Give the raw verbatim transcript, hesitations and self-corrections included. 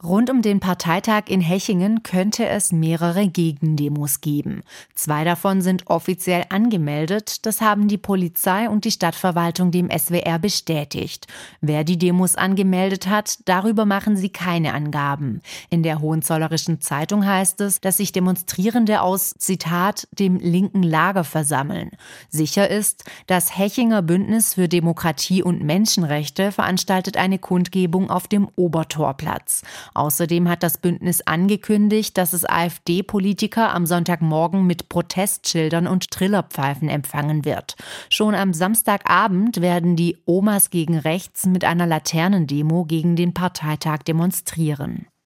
Rund um den Parteitag in Hechingen könnte es mehrere Gegendemos geben. Zwei davon sind offiziell angemeldet. Das haben die Polizei und die Stadtverwaltung dem S W R bestätigt. Wer die Demos angemeldet hat, darüber machen sie keine Angaben. In der Hohenzollerischen Zeitung heißt es, dass sich Demonstrierende aus, Zitat, dem linken Lager versammeln. Sicher ist, das Hechinger Bündnis für Demokratie und Menschenrechte veranstaltet eine Kundgebung auf dem Obertorplatz. Außerdem hat das Bündnis angekündigt, dass es AfD-Politiker am Sonntagmorgen mit Protestschildern und Trillerpfeifen empfangen wird. Schon am Samstagabend werden die Omas gegen Rechts mit einer Laternendemo gegen den Parteitag demonstrieren.